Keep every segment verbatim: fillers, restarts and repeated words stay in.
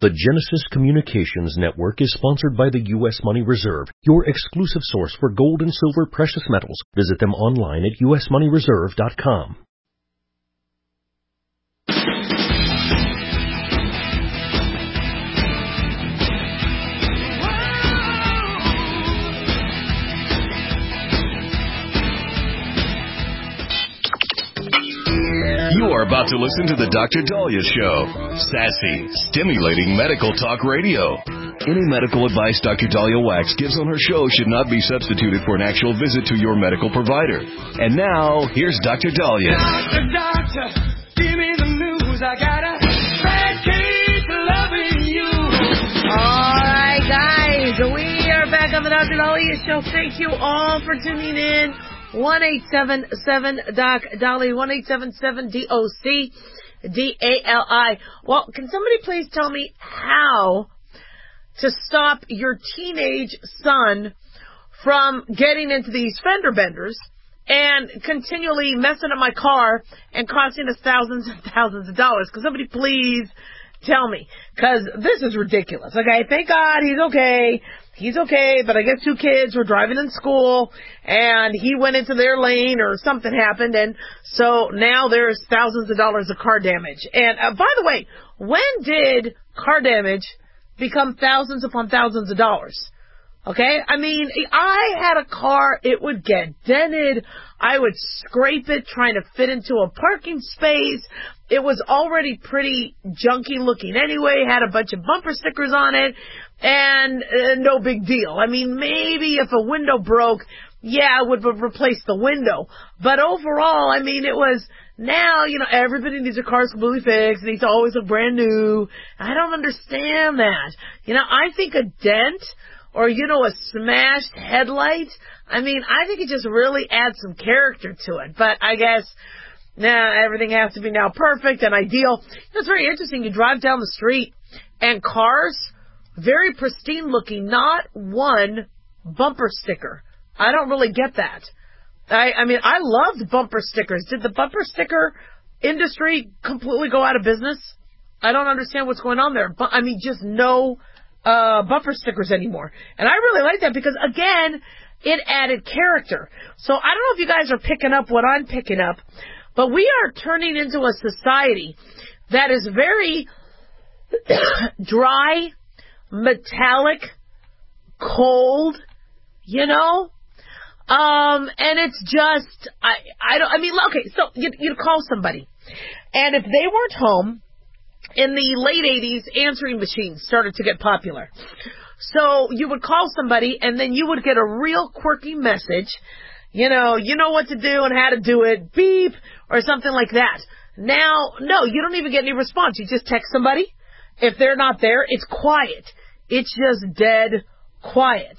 The Genesis Communications Network is sponsored by the U S Money Reserve, your exclusive source for gold and silver precious metals. Visit them online at U S money reserve dot com. You are about to listen to the Doctor Daliah Show. Sassy, stimulating medical talk radio. Any medical advice Doctor Daliah Wax gives on her show should not be substituted for an actual visit to your medical provider. And now, here's Doctor Daliah. Doctor, doctor, give me the news. I got a bad case of loving you. All right, guys, we are back on the Doctor Daliah Show. Thank you all for tuning in. one eight seven seven Doc Dolly, one eight seven seven D O C D A L I. Well, can somebody please tell me how to stop your teenage son from getting into these fender benders and continually messing up my car and costing us thousands and thousands of dollars? Can somebody please tell me? Because this is ridiculous. Okay, thank God he's okay. He's okay, but I guess two kids were driving in school, and he went into their lane, or something happened, and so now there's thousands of dollars of car damage. And uh, by the way, when did car damage become thousands upon thousands of dollars? Okay? I mean, I had a car, it would get dented, I would scrape it trying to fit into a parking space. It was already pretty junky looking anyway, had a bunch of bumper stickers on it, and uh, no big deal. I mean, maybe if a window broke, yeah, I would replace the window. But overall, I mean, it was, now, you know, everybody needs a car completely fixed. It needs to always look brand new. I don't understand that. You know, I think a dent or, you know, a smashed headlight, I mean, I think it just really adds some character to it. But I guess, nah, everything has to be now perfect and ideal. It's very interesting. You drive down the street and cars, very pristine looking, not one bumper sticker. I don't really get that. I, I mean, I loved bumper stickers. Did the bumper sticker industry completely go out of business? I don't understand what's going on there. But I mean, just no uh bumper stickers anymore. And I really like that because, again, it added character. So I don't know if you guys are picking up what I'm picking up, but we are turning into a society that is very dry, metallic, cold, you know? Um, and it's just, I, I don't, I mean, okay, so you, you'd call somebody, and if they weren't home, in the late eighties, answering machines started to get popular. So you would call somebody, and then you would get a real quirky message, you know, you know what to do and how to do it, beep, or something like that. Now, no, you don't even get any response. You just text somebody. If they're not there, it's quiet. It's just dead quiet.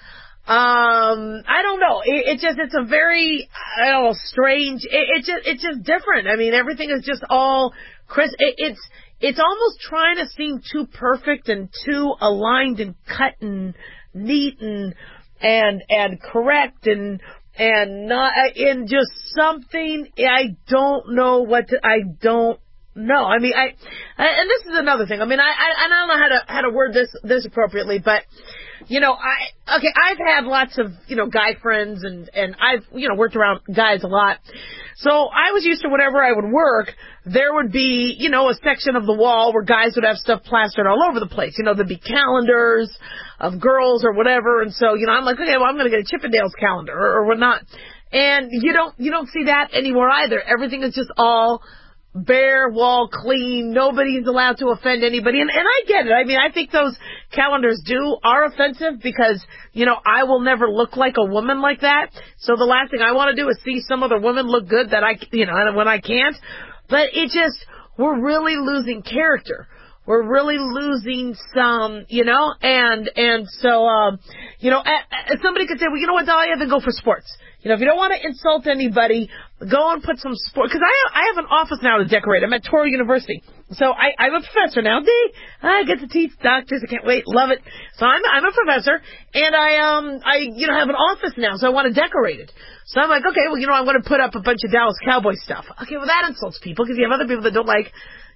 Um, I don't know. It, it just, it's a very, I don't know, strange, it, it just, it's just different. I mean, everything is just all crisp. It, it's, it's almost trying to seem too perfect and too aligned and cut and neat and, and, and correct and, and not, in just something, I don't know what to, I don't know. I mean, I, and this is another thing. I mean, I, I, I don't know how to, how to word this, this appropriately, but, you know, I, okay, I've had lots of, you know, guy friends and, and I've, you know, worked around guys a lot. So I was used to whenever I would work, there would be, you know, a section of the wall where guys would have stuff plastered all over the place. You know, there'd be calendars of girls or whatever. And so, you know, I'm like, okay, well, I'm going to get a Chippendales calendar or, or whatnot. And you don't, you don't see that anymore either. Everything is just all bare wall clean. Nobody's allowed to offend anybody. And, and I get it. I mean, I think those calendars do are offensive because, you know, I will never look like a woman like that. So the last thing I want to do is see some other woman look good that I, you know, when I can't. But it just, we're really losing character. We're really losing some, you know, and, and so, um, you know, uh, somebody could say, well, you know what, Daliah, then go for sports. You know, if you don't want to insult anybody, go and put some sport. Because I, I have an office now to decorate. I'm at Touro University. So I, I'm a professor now. I get to teach doctors. I can't wait. Love it. So I'm, I'm a professor. And I, um, I, you know, have an office now. So I want to decorate it. So I'm like, okay, well, you know, I'm going to put up a bunch of Dallas Cowboy stuff. Okay, well, that insults people because you have other people that don't like,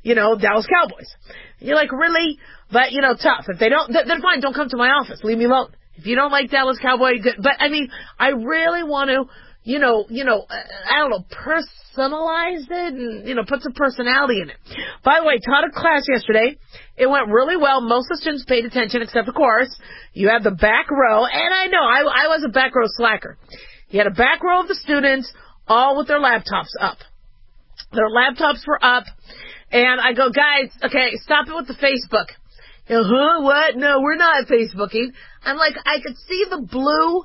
you know, Dallas Cowboys. You're like, really? But, you know, tough. If they don't, then fine, don't come to my office. Leave me alone. If you don't like Dallas Cowboy, good. But, I mean, I really want to, you know, you know, I don't know, personalize it and, you know, put some personality in it. By the way, taught a class yesterday. It went really well. Most of the students paid attention, except, of course, you have the back row. And I know, I, I was a back row slacker. You had a back row of the students, all with their laptops up. Their laptops were up. And I go, guys, okay, stop it with the Facebook. Uh-huh, what? No, we're not Facebooking. I'm like, I could see the blue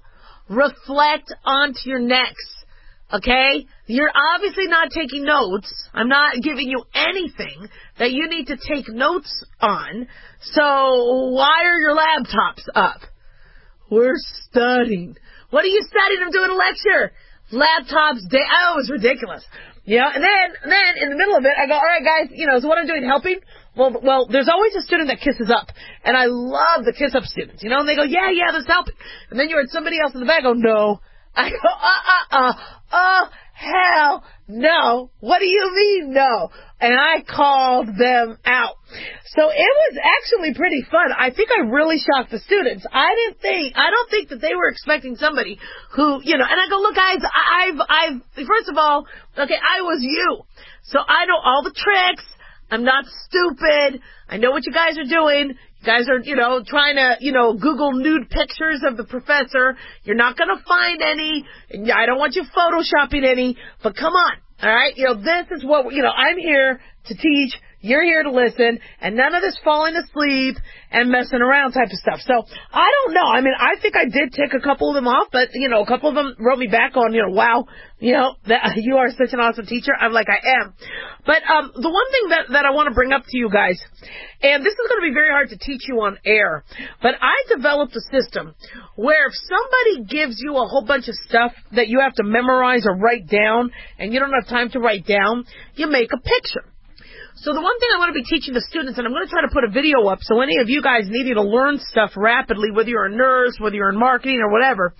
reflect onto your necks. Okay? You're obviously not taking notes. I'm not giving you anything that you need to take notes on. So why are your laptops up? We're studying. What are you studying? I'm doing a lecture. Laptops day. Oh, it was ridiculous. Yeah, and then, and then in the middle of it, I go, all right, guys, you know, so what I'm doing, helping? Well, well, there's always a student that kisses up, and I love the kiss up students, you know, and they go, yeah, yeah, that's helping. And then you heard somebody else in the back go, no. I go, uh, uh, uh, oh, hell no. What do you mean no? And I called them out. So it was actually pretty fun. I think I really shocked the students. I didn't think, I don't think that they were expecting somebody who, you know, and I go, look guys, I've, I've, first of all, okay, I was you. So I know all the tricks. I'm not stupid. I know what you guys are doing. You guys are, you know, trying to, you know, Google nude pictures of the professor. You're not going to find any. I don't want you photoshopping any. But come on, all right? You know, this is what, you know, I'm here to teach. You're here to listen. And none of this falling asleep and messing around type of stuff. So, I don't know. I mean, I think I did tick a couple of them off. But, you know, a couple of them wrote me back on, you know, wow, you know, that you are such an awesome teacher. I'm like, I am. But um, the one thing that, that I want to bring up to you guys, and this is going to be very hard to teach you on air, but I developed a system where if somebody gives you a whole bunch of stuff that you have to memorize or write down, and you don't have time to write down, you make a picture. So the one thing I want to be teaching the students, and I'm going to try to put a video up so any of you guys needing to learn stuff rapidly, whether you're a nurse, whether you're in marketing or whatever,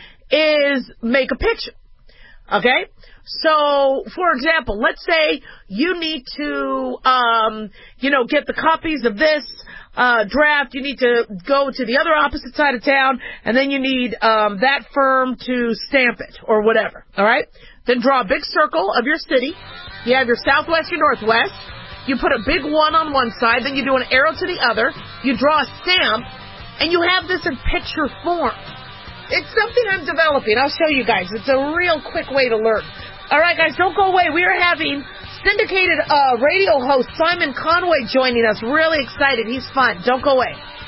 is make a picture. Okay? So, for example, let's say you need to, um, you know, get the copies of this uh, draft. You need to go to the other opposite side of town, and then you need um, that firm to stamp it or whatever. All right? Then draw a big circle of your city. You have your southwest, your northwest. You put a big one on one side, then you do an arrow to the other. You draw a stamp, and you have this in picture form. It's something I'm developing. I'll show you guys. It's a real quick way to learn. All right, guys, don't go away. We are having syndicated uh, radio host Simon Conway joining us. Really excited. He's fun. Don't go away.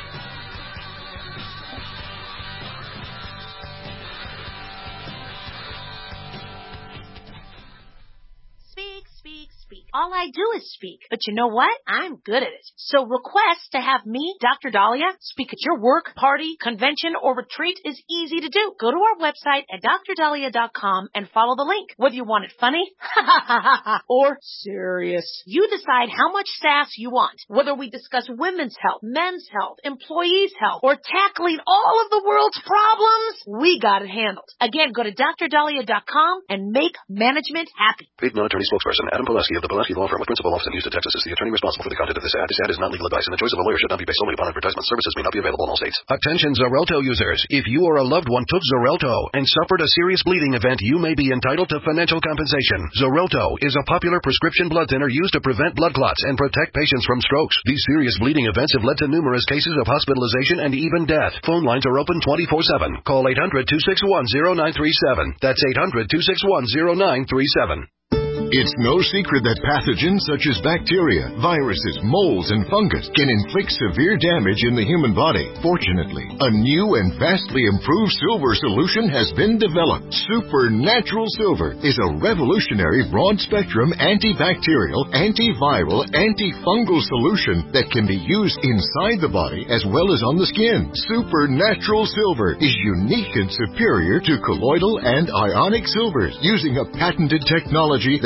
All I do is speak. But you know what? I'm good at it. So request to have me, Doctor Dahlia, speak at your work, party, convention, or retreat is easy to do. Go to our website at D R dahlia dot com and follow the link. Whether you want it funny, or serious, you decide how much sass you want. Whether we discuss women's health, men's health, employees' health, or tackling all of the world's problems, we got it handled. Again, go to D R dahlia dot com and make management happy. Paid non-attorney spokesperson Adam Pulaski of the Pulaski Law Firm with principal office in Houston, Texas is the attorney responsible for the content of this ad. This ad is not legal advice, and the choice of a lawyer should not be based solely upon advertisement. Services may not be available in all states. Attention Xarelto users. If you or a loved one took Xarelto and suffered a serious bleeding event, you may be entitled to financial compensation. Xarelto is a popular prescription blood thinner used to prevent blood clots and protect patients from strokes. These serious bleeding events have led to numerous cases of hospitalization and even death. Phone lines are open twenty-four seven. Call eight hundred, two six one, zero nine three seven. That's eight hundred, two six one, zero nine three seven. It's no secret that pathogens such as bacteria, viruses, molds, and fungus can inflict severe damage in the human body. Fortunately, a new and vastly improved silver solution has been developed. Supernatural Silver is a revolutionary broad-spectrum antibacterial, antiviral, antifungal solution that can be used inside the body as well as on the skin. Supernatural Silver is unique and superior to colloidal and ionic silvers, using a patented technology that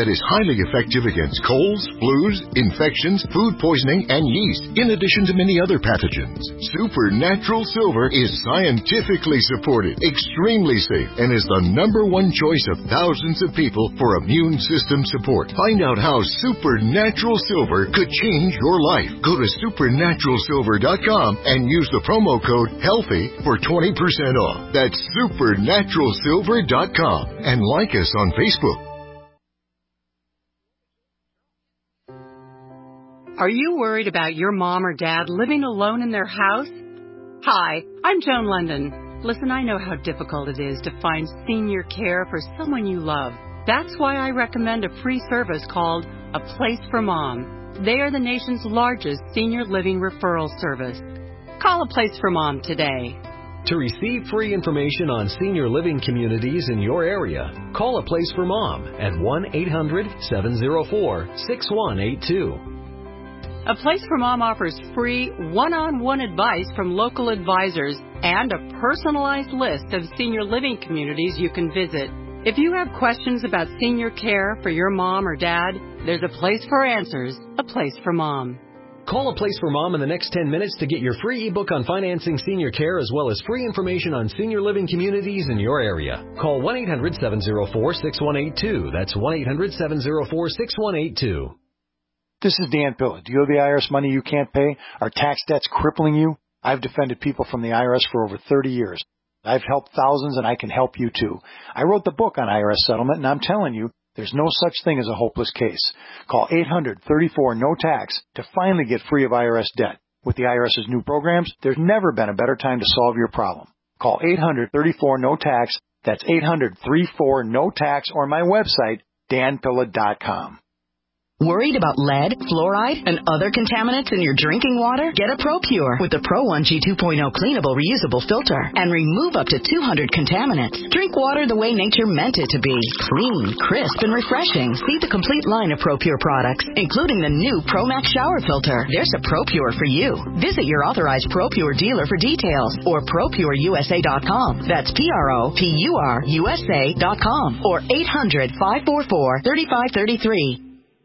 that is highly effective against colds, flus, infections, food poisoning, and yeast, in addition to many other pathogens. Supernatural Silver is scientifically supported, extremely safe, and is the number one choice of thousands of people for immune system support. Find out how Supernatural Silver could change your life. Go to supernatural silver dot com and use the promo code HEALTHY for twenty percent off. That's supernatural silver dot com, and like us on Facebook. Are you worried about your mom or dad living alone in their house? Hi, I'm Joan London. Listen, I know how difficult it is to find senior care for someone you love. That's why I recommend a free service called A Place for Mom. They are the nation's largest senior living referral service. Call A Place for Mom today. To receive free information on senior living communities in your area, call A Place for Mom at one eight hundred seven oh four six one eight two. A Place for Mom offers free one-on-one advice from local advisors and a personalized list of senior living communities you can visit. If you have questions about senior care for your mom or dad, there's a place for answers, A Place for Mom. Call A Place for Mom in the next ten minutes to get your free ebook on financing senior care as well as free information on senior living communities in your area. Call one eight hundred seven oh four six one eight two. That's one eight hundred seven oh four six one eight two. This is Dan Pilla. Do you owe the I R S money you can't pay? Are tax debts crippling you? I've defended people from the I R S for over thirty years. I've helped thousands, and I can help you too. I wrote the book on I R S settlement, and I'm telling you, there's no such thing as a hopeless case. Call eight hundred thirty-four no tax to finally get free of I R S debt. With the IRS's new programs, there's never been a better time to solve your problem. Call eight hundred thirty-four no tax. That's eight hundred thirty-four no tax, or my website, dan pilla dot com. Worried about lead, fluoride, and other contaminants in your drinking water? Get a ProPure with the Pro one G two point oh cleanable reusable filter and remove up to two hundred contaminants. Drink water the way nature meant it to be. Clean, crisp, and refreshing. See the complete line of ProPure products, including the new ProMax shower filter. There's a ProPure for you. Visit your authorized ProPure dealer for details or pro pure u s a dot com. That's P R O P U R U S A dot com or eight hundred five four four three five three three.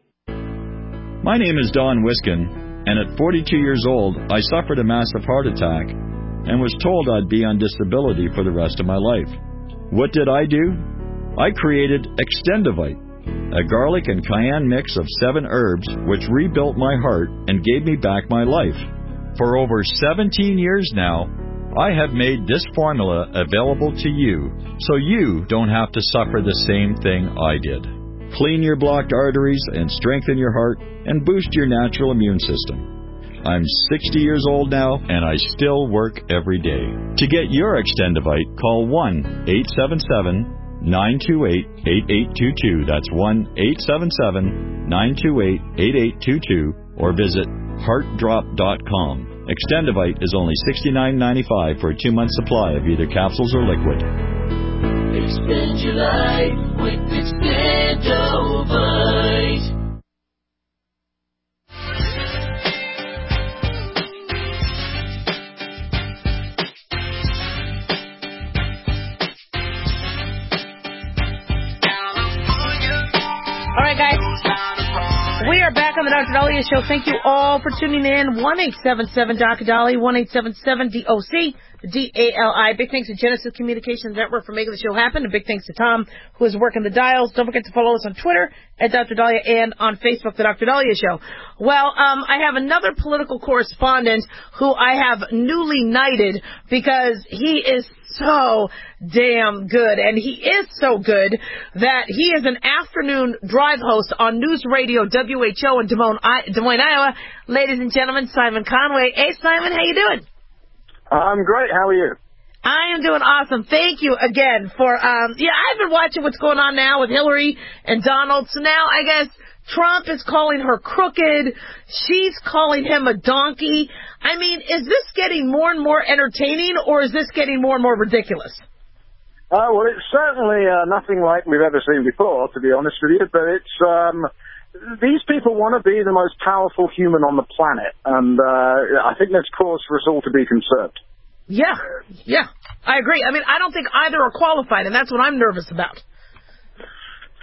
My name is Don Wiskin, and at forty-two years old, I suffered a massive heart attack and was told I'd be on disability for the rest of my life. What did I do? I created Extendivite, a garlic and cayenne mix of seven herbs which rebuilt my heart and gave me back my life. For over seventeen years now, I have made this formula available to you so you don't have to suffer the same thing I did. Clean your blocked arteries and strengthen your heart and boost your natural immune system. I'm sixty years old now, and I still work every day. To get your Extendivite, call one eight seven seven nine two eight eight eight two two. That's one eight seven seven nine two eight eight eight two two, or visit heart drop dot com. Extendivite is only sixty-nine ninety-five for a two-month supply of either capsules or liquid. Extend your life with Extendivite. All right, guys. We are back on the Doctor Dahlia Show. Thank you all for tuning in. one eight seven seven Doctor Dolly, one eight seven seven D O C D A L I. Big thanks to Genesis Communications Network for making the show happen. And big thanks to Tom, who is working the dials. Don't forget to follow us on Twitter at Doctor Dahlia and on Facebook, The Doctor Dahlia Show. Well, um, I have another political correspondent who I have newly knighted because he is so damn good. And he is so good that he is an afternoon drive host on News Radio W H O in Des Moines, Des Moines, Iowa. Ladies and gentlemen, Simon Conway. Hey, Simon, how you doing? I'm great. How are you? I am doing awesome. Thank you again for, um, yeah, I've been watching what's going on now with Hillary and Donald. So now I guess Trump is calling her crooked. She's calling him a donkey. I mean, is this getting more and more entertaining, or is this getting more and more ridiculous? Uh, well, it's certainly uh, nothing like we've ever seen before, to be honest with you. But it's um, these people want to be the most powerful human on the planet, and uh, I think there's cause for us all to be concerned. Yeah, yeah, I agree. I mean, I don't think either are qualified, and that's what I'm nervous about.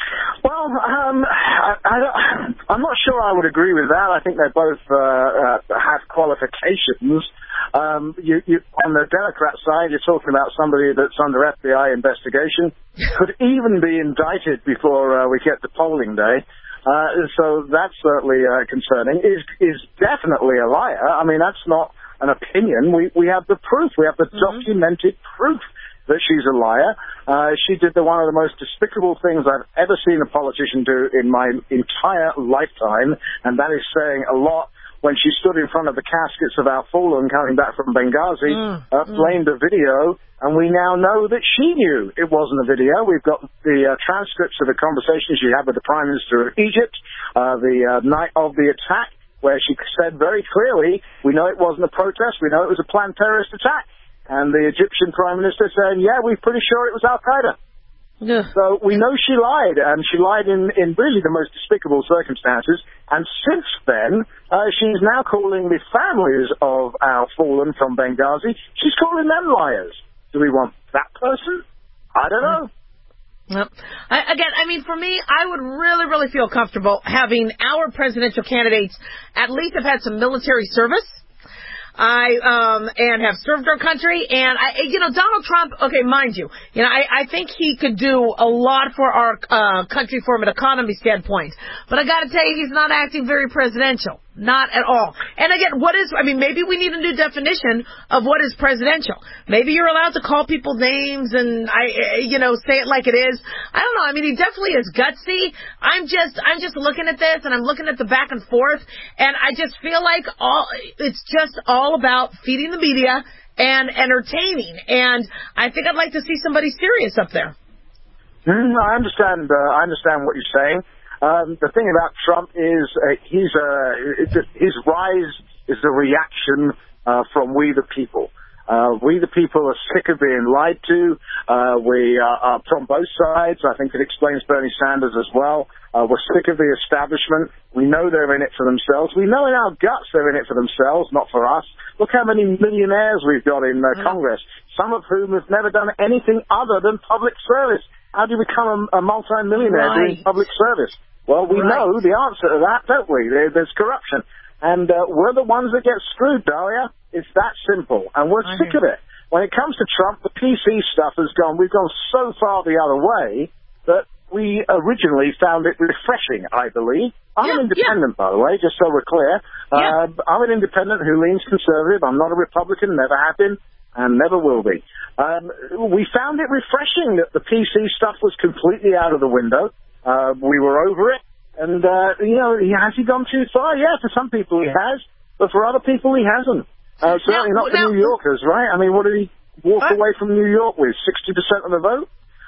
Well, um, I, I, I'm not sure I would agree with that. I think they both uh, uh, have qualifications. Um, you, you, on the Democrat side, you're talking about somebody that's under F B I investigation, could even be indicted before uh, we get to polling day. Uh, so that's certainly uh, concerning. Is is definitely a liar. I mean, that's not an opinion. We we have the proof. We have the mm-hmm. documented proof that she's a liar. Uh, she did the, one of the most despicable things I've ever seen a politician do in my entire lifetime, and that is saying a lot when she stood in front of the caskets of our fallen coming back from Benghazi, mm, uh, mm. blamed a video, and we now know that she knew it wasn't a video. We've got the uh, transcripts of the conversation she had with the Prime Minister of Egypt uh, the uh, night of the attack, where she said very clearly, we know it wasn't a protest, we know it was a planned terrorist attack. And the Egyptian Prime Minister saying, yeah, we're pretty sure it was Al-Qaeda. Yeah. So we know she lied, and she lied in, in really the most despicable circumstances. And since then, uh, she's now calling the families of our fallen from Benghazi, she's calling them liars. Do we want that person? I don't know. Well, I, again, I mean, for me, I would really, really feel comfortable having our presidential candidates at least have had some military service. I, um, and have served our country, and I, you know, Donald Trump, okay, mind you, you know, I, I think he could do a lot for our, uh, country from an economy standpoint, but I gotta tell you, he's not acting very presidential. Not at all. And again, what is, I mean, maybe we need a new definition of what is presidential. Maybe you're allowed to call people names and, I, you know, say it like it is. I don't know. I mean, he definitely is gutsy. I'm just, I'm just looking at this and I'm looking at the back and forth, and I just feel like all, it's just all about feeding the media and entertaining. And I think I'd like to see somebody serious up there. Mm, I understand, uh, I understand what you're saying. Um, the thing about Trump is uh, he's uh, his rise is a reaction uh, from we the people. Uh, we the people are sick of being lied to. Uh, we are, are from both sides. I think it explains Bernie Sanders as well. Uh, we're sick of the establishment. We know they're in it for themselves. We know in our guts they're in it for themselves, not for us. Look how many millionaires we've got in uh, Congress, some of whom have never done anything other than public service. How do you become a, a multi-millionaire right. doing public service? Well, we right. know the answer to that, don't we? There, there's corruption. And uh, we're the ones that get screwed, Dahlia. It's that simple. And we're I sick of it. When it comes to Trump, the P C stuff has gone, we've gone so far the other way that we originally found it refreshing, I believe. I'm yeah, an independent, yeah. by the way, just so we're clear. Yeah. Uh, I'm an independent who leans conservative. I'm not a Republican, never have been, and never will be. Um, we found it refreshing that the P C stuff was completely out of the window. Uh, we were over it, and, uh, you know, has he gone too far? Yeah, for some people he has, but for other people he hasn't. Uh, certainly now, not for now, New Yorkers, right? I mean, what did he walk what? away from New York with? sixty percent of the vote?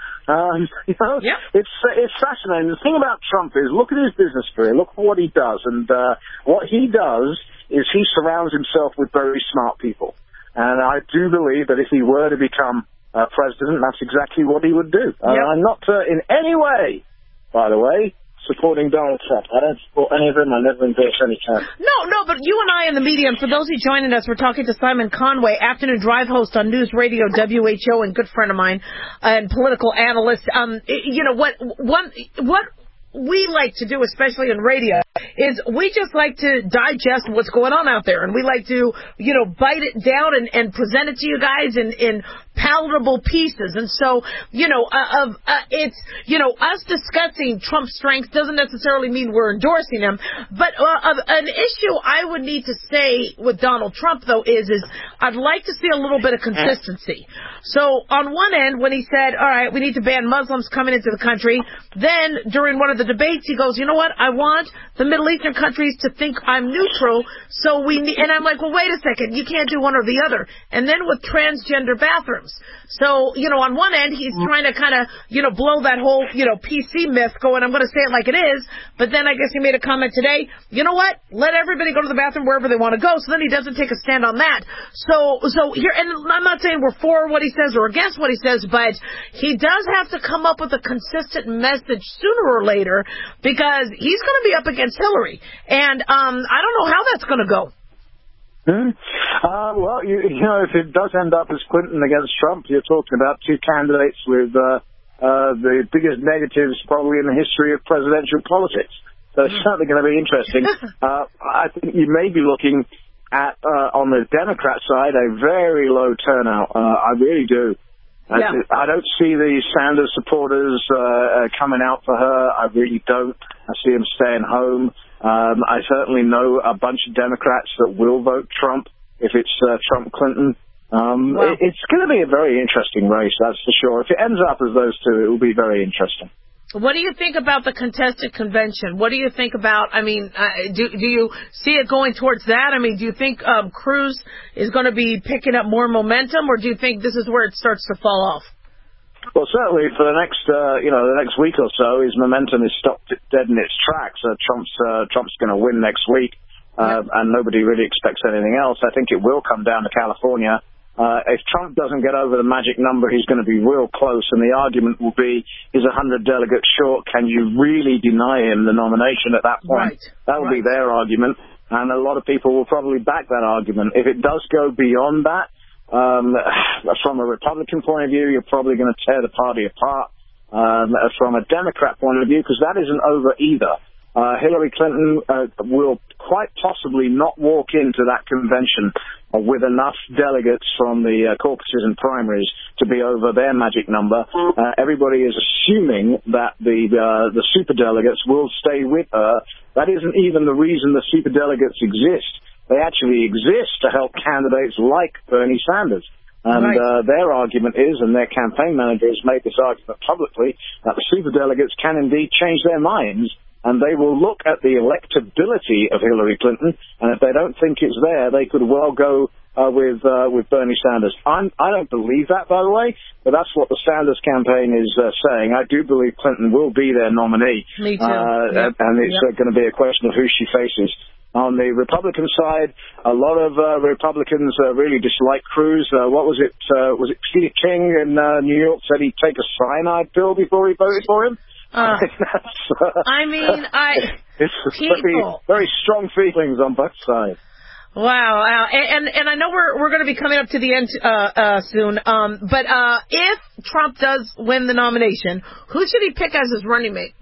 Um, you know, yeah. it's, it's fascinating. The thing about Trump is, look at his business career, look at what he does, and, uh, what he does is he surrounds himself with very smart people. And I do believe that if he were to become, uh, president, that's exactly what he would do. Uh, yep. I'm not, uh, in any way, by the way, supporting Donald Trump. I don't support any of them. I never endorse any kind. No, no, but you and I in the media, and for those who joining us, we're talking to Simon Conway, afternoon drive host on News Radio W H O, and good friend of mine, and political analyst. Um, you know, what, one, what we like to do, especially in radio, is we just like to digest what's going on out there, and we like to, you know, bite it down and, and present it to you guys in, in palatable pieces. And so, you know, uh, of uh, it's, you know, us discussing Trump's strengths doesn't necessarily mean we're endorsing him. But uh, of an issue I would need to say with Donald Trump, though, is is I'd like to see a little bit of consistency. So on one end, when he said, all right, we need to ban Muslims coming into the country, then during one of the debates, he goes, you know what, I want the Middle Eastern countries to think I'm neutral, so we need, and I'm like, well, wait a second, you can't do one or the other. And then with transgender bathrooms. So, you know, on one end, he's trying to kind of, you know, blow that whole, you know, P C myth going, I'm going to say it like it is, but then I guess he made a comment today, you know what, let everybody go to the bathroom wherever they want to go, so then he doesn't take a stand on that. So, so here, and I'm not saying we're for what he says or against what he says, but he does have to come up with a consistent message sooner or later, because he's going to be up against Hillary, and um, I don't know how that's going to go. Hmm. Uh, well, you, you know, if it does end up as Clinton against Trump, you're talking about two candidates with uh, uh, the biggest negatives probably in the history of presidential politics. So it's certainly going to be interesting. uh, I think you may be looking at, uh, on the Democrat side, a very low turnout. Uh, I really do. Yeah. I, I don't see the Sanders supporters uh, coming out for her. I really don't. I see them staying home. Um, I certainly know a bunch of Democrats that will vote Trump if it's uh, Trump-Clinton. Um, wow. it, it's going to be a very interesting race, that's for sure. If it ends up as those two, it will be very interesting. What do you think about the contested convention? What do you think about, I mean, uh, do do you see it going towards that? I mean, do you think um, Cruz is going to be picking up more momentum, or do you think this is where it starts to fall off? Well, certainly for the next, uh, you know, the next week or so, his momentum is stopped dead in its tracks. Uh, Trump's uh, Trump's going to win next week, uh, and nobody really expects anything else. I think it will come down to California. Uh, if Trump doesn't get over the magic number, he's going to be real close, and the argument will be, he's one hundred delegates short. Can you really deny him the nomination at that point? Right. That will right. be their argument, and a lot of people will probably back that argument. If it does go beyond that, um, from a Republican point of view, you're probably going to tear the party apart. Um, from a Democrat point of view, because that isn't over either. Uh, Hillary Clinton uh, will quite possibly not walk into that convention uh, with enough delegates from the uh, caucuses and primaries to be over their magic number. Uh, everybody is assuming that the uh, the superdelegates will stay with her. That isn't even the reason the superdelegates exist. They actually exist to help candidates like Bernie Sanders. And right. uh, their argument is, and their campaign manager has made this argument publicly, that the superdelegates can indeed change their minds, and they will look at the electability of Hillary Clinton, and if they don't think it's there, they could well go uh, with uh, with Bernie Sanders. I'm, I don't believe that, by the way, but that's what the Sanders campaign is uh, saying. I do believe Clinton will be their nominee. Me too. Uh, yep. And it's yep. uh, going to be a question of who she faces. On the Republican side, a lot of uh, Republicans uh, really dislike Cruz. Uh, what was it? Uh, was it Peter King in uh, New York said he'd take a cyanide pill before he voted for him? Uh, I mean, I it's people. very, very strong feelings on both sides. Wow, wow. And, and and I know we're we're going to be coming up to the end uh, uh, soon. Um, but uh, if Trump does win the nomination, who should he pick as his running mate?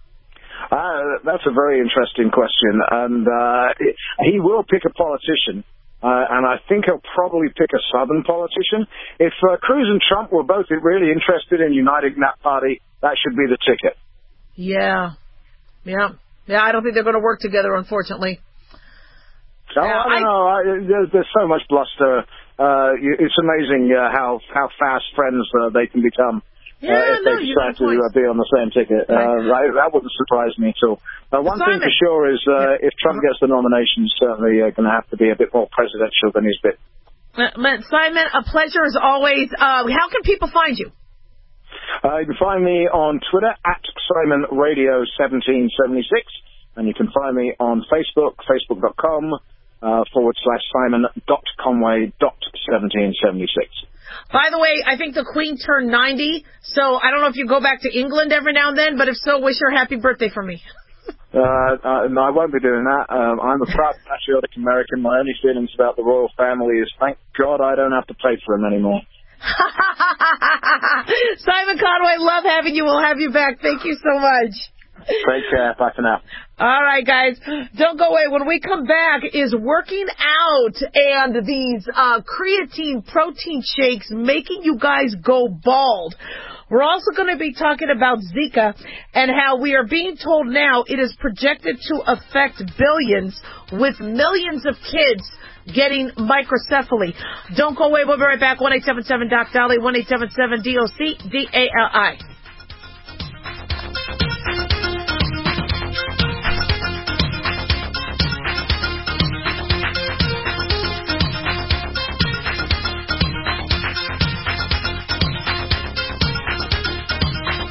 Uh, that's a very interesting question, and uh, he will pick a politician. Uh, and I think he'll probably pick a Southern politician. If uh, Cruz and Trump were both really interested in uniting that party, that should be the ticket. Yeah. Yeah. Yeah, I don't think they're going to work together, unfortunately. Oh, I don't I, know. I, there's, there's so much bluster. Uh, it's amazing uh, how, how fast friends uh, they can become. Yeah, uh, if no, they decide to uh, be on the same ticket. Uh, right. That wouldn't surprise me at all. Uh, one Simon. thing for sure is uh, yeah. if Trump gets the nomination, he's certainly uh, going to have to be a bit more presidential than he's been. Uh, Simon, a pleasure as always. Uh, how can people find you? Uh, you can find me on Twitter at Simon Radio seventeen seventy-six, and you can find me on Facebook, facebook.com uh, forward slash Simon dot Conway dot seventeen seventy-six. By the way, I think the Queen turned ninety, so I don't know if you go back to England every now and then, but if so, wish her a happy birthday for me. uh, uh, no, I won't be doing that. Um, I'm a proud patriotic American. My only feelings about the royal family is, thank God I don't have to pay for them anymore. Simon Conway, love having you. We'll have you back. Thank you so much. Take care. Bye for now. All right, guys. Don't go away. When we come back, is working out and these uh, creatine protein shakes making you guys go bald. We're also going to be talking about Zika and how we are being told now it is projected to affect billions, with millions of kids getting microcephaly. Don't go away. We'll be right back. one eight seven seven Doc Dolly, one eight seven seven D O C D A L I.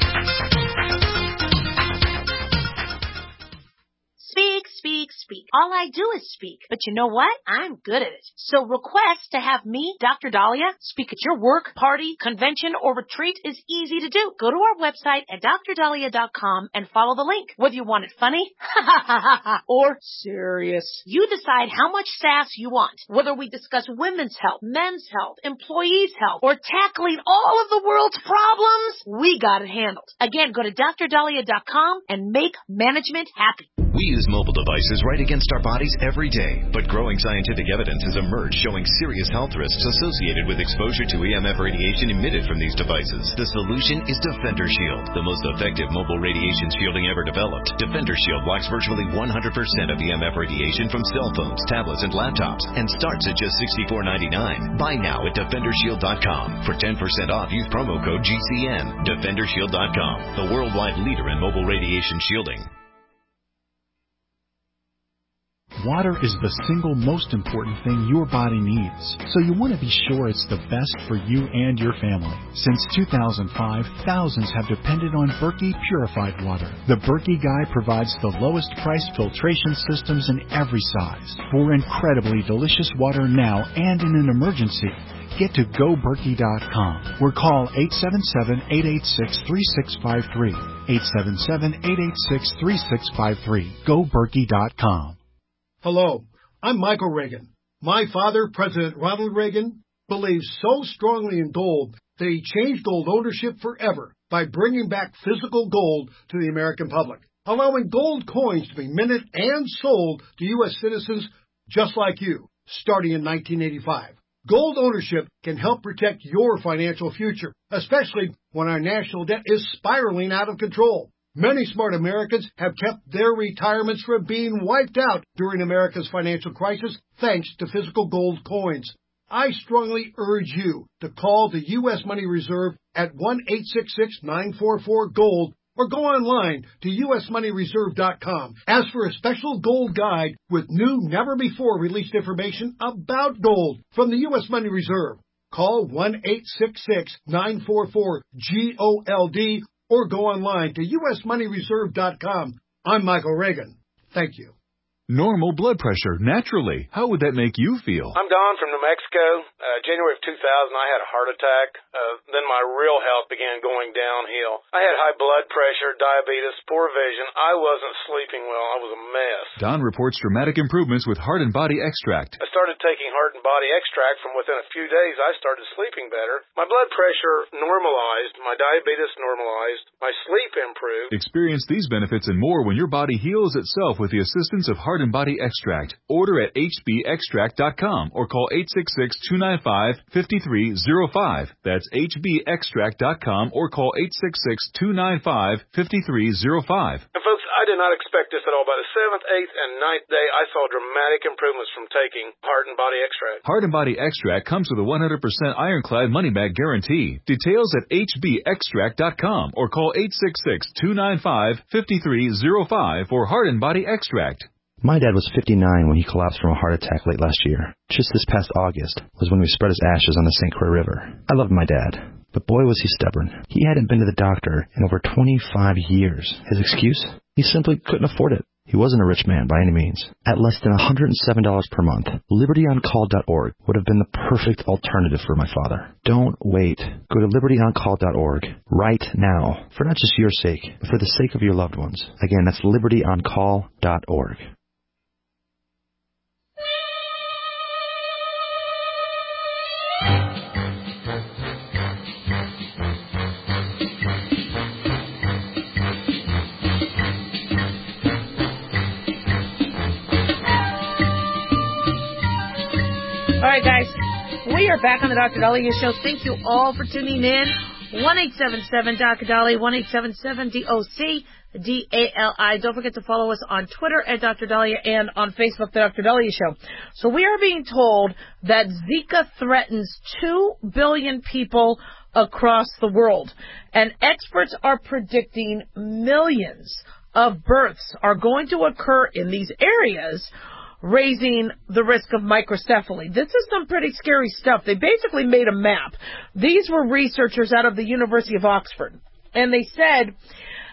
All all I do is speak. But you know what? I'm good at it. So request to have me, Doctor Dahlia, speak at your work, party, convention, or retreat is easy to do. Go to our website at dr dahlia dot com and follow the link. Whether you want it funny or serious, you decide how much sass you want. Whether we discuss women's health, men's health, employees' health, or tackling all of the world's problems, we got it handled. Again, go to dr dahlia dot com and make management happy. We use mobile devices right against our bodies every day, but growing scientific evidence has emerged showing serious health risks associated with exposure to E M F radiation emitted from these devices. The solution is Defender Shield, the most effective mobile radiation shielding ever developed. Defender Shield blocks virtually one hundred percent of E M F radiation from cell phones, tablets, and laptops, and starts at just sixty-four ninety-nine. Buy now at defender shield dot com. For ten percent off, use promo code G C N. defender shield dot com, the worldwide leader in mobile radiation shielding. Water is the single most important thing your body needs, so you want to be sure it's the best for you and your family. Since two thousand five, thousands have depended on Berkey purified water. The Berkey Guy provides the lowest price filtration systems in every size. For incredibly delicious water now and in an emergency, get to go berkey dot com or call eight seven seven, eight eight six, three six five three. eight seven seven, eight eight six, three six five three. go berkey dot com. Hello, I'm Michael Reagan. My father, President Ronald Reagan, believes so strongly in gold that he changed gold ownership forever by bringing back physical gold to the American public, allowing gold coins to be minted and sold to U S citizens just like you, starting in nineteen eighty-five. Gold ownership can help protect your financial future, especially when our national debt is spiraling out of control. Many smart Americans have kept their retirements from being wiped out during America's financial crisis thanks to physical gold coins. I strongly urge you to call the U S Money Reserve at one eight six six, nine four four, GOLD or go online to U S money reserve dot com. Ask for a special gold guide with new, never-before-released information about gold from the U S Money Reserve. Call one eight six six, nine four four, GOLD or go online to U S money reserve dot com. I'm Michael Reagan. Thank you. Normal blood pressure, naturally. How would that make you feel? I'm Don from New Mexico. Uh, January of two thousand, I had a heart attack. Uh, then my real health began going downhill. I had high blood pressure, diabetes, poor vision. I wasn't sleeping well. I was a mess. Don reports dramatic improvements with Heart and Body Extract. I started taking Heart and Body Extract. From within a few days, I started sleeping better. My blood pressure normalized. My diabetes normalized. My sleep improved. Experience these benefits and more when your body heals itself with the assistance of Heart and Body Extract. Order at h b extract dot com or call eight six six, two nine five, five three zero five. That's h b extract dot com or call eight six six, two nine five, five three zero five. And folks, I did not expect this at all. By the seventh, eighth, and ninth day, I saw dramatic improvements from taking Heart and Body Extract. Heart and Body Extract comes with a one hundred percent ironclad money-back guarantee. Details at h b extract dot com or call eight six six, two nine five, five three zero five for Heart and Body Extract. My dad was fifty-nine when he collapsed from a heart attack late last year. Just this past August was when we spread his ashes on the Saint Croix River. I loved my dad, but boy was he stubborn. He hadn't been to the doctor in over twenty-five years. His excuse? He simply couldn't afford it. He wasn't a rich man by any means. At less than one hundred seven dollars per month, liberty on call dot org would have been the perfect alternative for my father. Don't wait. Go to liberty on call dot org right now, for not just your sake, but for the sake of your loved ones. Again, that's liberty on call dot org. All right, guys, we are back on the Doctor Dahlia Show. Thank you all for tuning in. one eight seven seven D O C Dali, one eight seven seven D O C D A L I. Don't forget to follow us on Twitter at Doctor Dahlia and on Facebook, the Doctor Dahlia Show. So we are being told that Zika threatens two billion people across the world, and experts are predicting millions of births are going to occur in these areas, raising the risk of microcephaly. This is some pretty scary stuff. They basically made a map. These were researchers out of the University of Oxford, and they said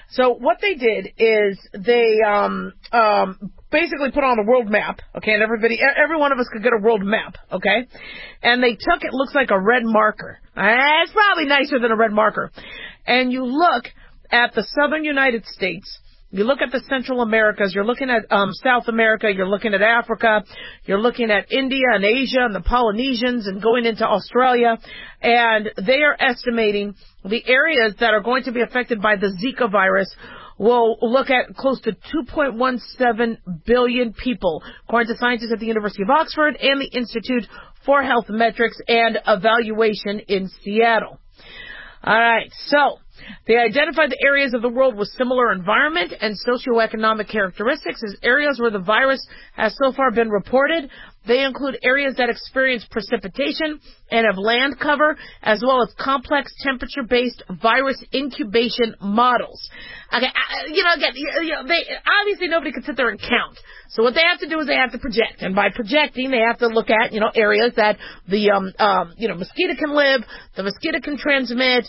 So what they did is they um, um, basically put on a world map, okay, and everybody, every one of us could get a world map, okay, and they took, it looks like a red marker. Uh, it's probably nicer than a red marker. And you look at the southern United States, you look at the Central Americas, you're looking at um, South America, you're looking at Africa, you're looking at India and Asia and the Polynesians and going into Australia, and they are estimating the areas that are going to be affected by the Zika virus will look at close to two point one seven billion people, according to scientists at the University of Oxford and the Institute for Health Metrics and Evaluation in Seattle. All right, so they identified the areas of the world with similar environment and socioeconomic characteristics as areas where the virus has so far been reported. They include areas that experience precipitation and have land cover, as well as complex temperature-based virus incubation models. Okay, you know, again, you know, they obviously nobody can sit there and count. So what they have to do is they have to project, and by projecting, they have to look at, you know, areas that the um um you know mosquito can live, the mosquito can transmit,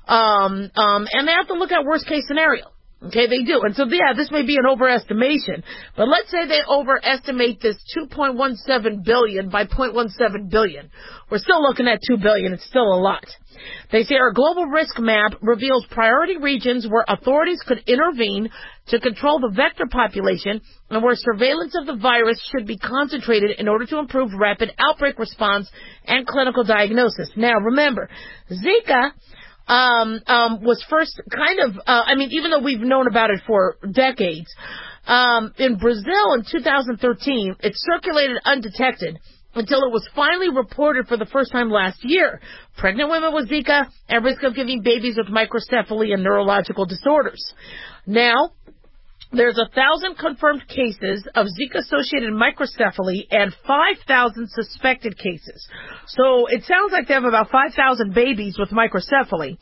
um um, and they have to look at worst case scenario. Okay, they do. And so, yeah, this may be an overestimation, but let's say they overestimate this two point one seven billion by zero point one seven billion. We're still looking at two billion. It's still a lot. They say our global risk map reveals priority regions where authorities could intervene to control the vector population and where surveillance of the virus should be concentrated in order to improve rapid outbreak response and clinical diagnosis. Now, remember, Zika Um, um, was first kind of, uh, I mean, even though we've known about it for decades, um, in Brazil in two thousand thirteen, it circulated undetected until it was finally reported for the first time last year. Pregnant women with Zika at risk of giving babies with microcephaly and neurological disorders. Now, there's a thousand confirmed cases of Zika-associated microcephaly and five thousand suspected cases. So it sounds like they have about five thousand babies with microcephaly,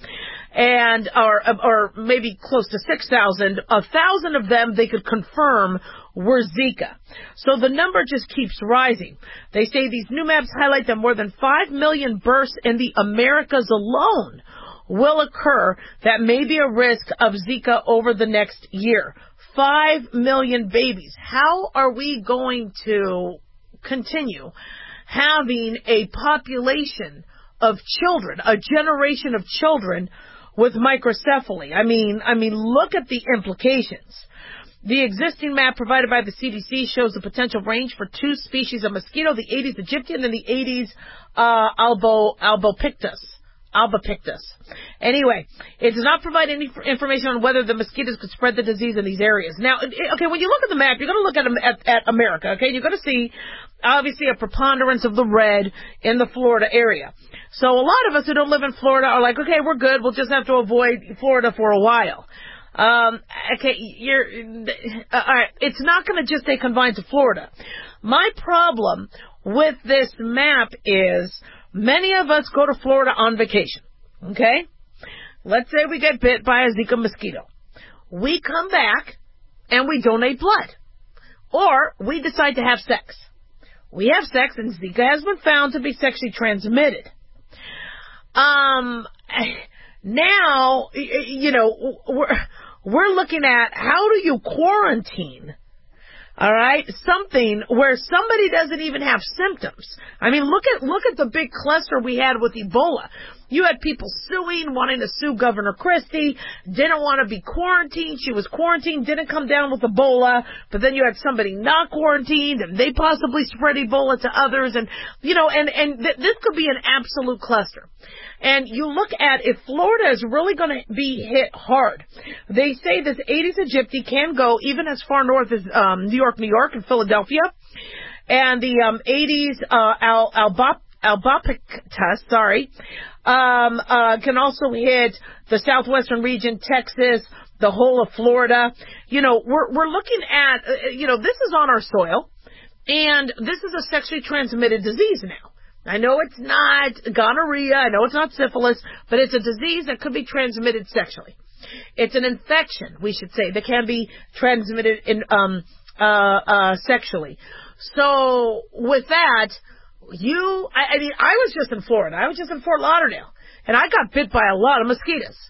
and or or maybe close to six thousand. A thousand of them they could confirm were Zika. So the number just keeps rising. They say these new maps highlight that more than five million births in the Americas alone will occur that may be a risk of Zika over the next year. Five million babies. How are we going to continue having a population of children, a generation of children with microcephaly? I mean, I mean, look at the implications. The existing map provided by the C D C shows the potential range for two species of mosquito, the Aedes aegypti and the Aedes uh, albo, albopictus. Albopictus. Anyway, it does not provide any information on whether the mosquitoes could spread the disease in these areas. Now, okay, when you look at the map, you're going to look at, at, at America, okay? You're going to see, obviously, a preponderance of the red in the Florida area. So a lot of us who don't live in Florida are like, okay, we're good. We'll just have to avoid Florida for a while. Um, okay, you're, uh, all right, it's not going to just stay confined to Florida. My problem with this map is many of us go to Florida on vacation, okay? Let's say we get bit by a Zika mosquito. We come back and we donate blood. Or we decide to have sex. We have sex and Zika has been found to be sexually transmitted. Um, now, you know, we're, we're looking at how do you quarantine, all right, something where somebody doesn't even have symptoms. I mean, look at look at the big cluster we had with Ebola. You had people suing, wanting to sue Governor Christie, didn't want to be quarantined. She was quarantined, didn't come down with Ebola, but then you had somebody not quarantined, and they possibly spread Ebola to others, and, you know, and, and th- this could be an absolute cluster. And you look at if Florida is really going to be hit hard. They say this Aedes aegypti can go even as far north as um, New York, New York, and Philadelphia. And the um, Aedes uh, al- albop- albopictus, sorry, um, uh, can also hit the southwestern region, Texas, the whole of Florida. You know, we're we're looking at, uh, you know, this is on our soil, and this is a sexually transmitted disease now. I know it's not gonorrhea, I know it's not syphilis, but it's a disease that could be transmitted sexually. It's an infection, we should say, that can be transmitted in um uh uh sexually. So with that, you I, I mean I was just in Florida. I was just in Fort Lauderdale, and I got bit by a lot of mosquitoes.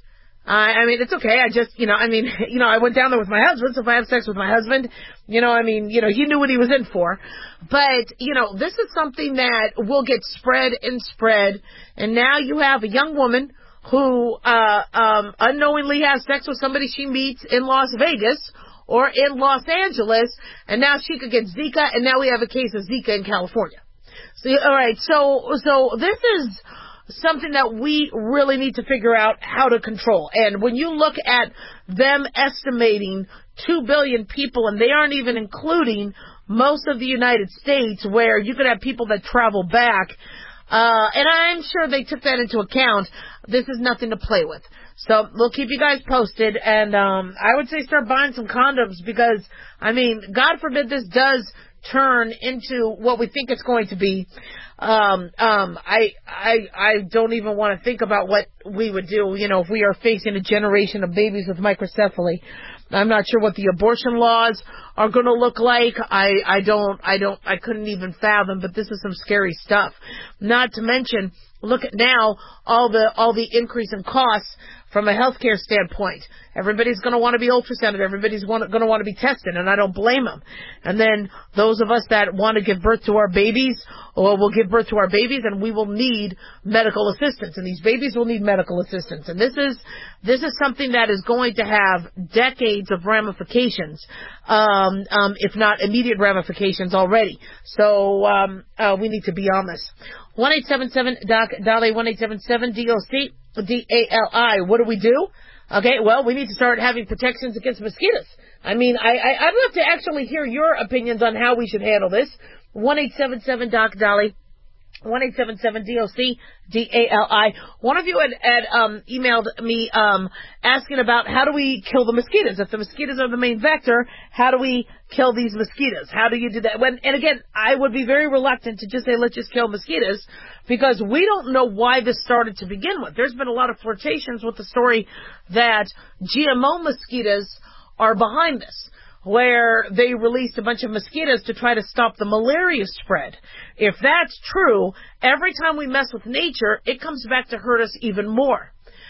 I, I mean, it's okay. I just, you know, I mean, you know, I went down there with my husband, so if I have sex with my husband, you know, I mean, you know, he knew what he was in for. But, you know, this is something that will get spread and spread. And now you have a young woman who uh um unknowingly has sex with somebody she meets in Las Vegas or in Los Angeles, and now she could get Zika, and now we have a case of Zika in California. So, all right, so so this is something that we really need to figure out how to control. And when you look at them estimating two billion people, and they aren't even including most of the United States, where you could have people that travel back, Uh, and I'm sure they took that into account. This is nothing to play with. So we'll keep you guys posted. And um, I would say start buying some condoms because, I mean, God forbid this does turn into what we think it's going to be. Um, um, I, I, I don't even want to think about what we would do, you know, if we are facing a generation of babies with microcephaly. I'm not sure what the abortion laws are going to look like. I, I don't, I don't, I couldn't even fathom, but this is some scary stuff. Not to mention, look at now all the, all the increase in costs from a healthcare standpoint. Everybody's going to want to be ultrasounded. Everybody's want, going to want to be tested, and I don't blame them. And then those of us that want to give birth to our babies, or will give birth to our babies, and we will need medical assistance, and these babies will need medical assistance. And this is this is something that is going to have decades of ramifications, um, um, if not immediate ramifications already. So um, uh, we need to be on this. one eight seven seven D O C, Dolly, one eight seven seven D O C, D A L I. What do we do? Okay, well, we need to start having protections against mosquitoes. I mean, I, I, I'd love to actually hear your opinions on how we should handle this. one eight seven seven D O C, Dolly. one eight seven seven D O C, D A L I. One of you had, had um, emailed me um, asking about how do we kill the mosquitoes? If the mosquitoes are the main vector, how do we kill these mosquitoes? How do you do that? When, and again, I would be very reluctant to just say, let's just kill mosquitoes, because we don't know why this started to begin with. There's been a lot of flirtations with the story that G M O mosquitoes are behind this, where they released a bunch of mosquitoes to try to stop the malaria spread. If that's true, every time we mess with nature, it comes back to hurt us even more.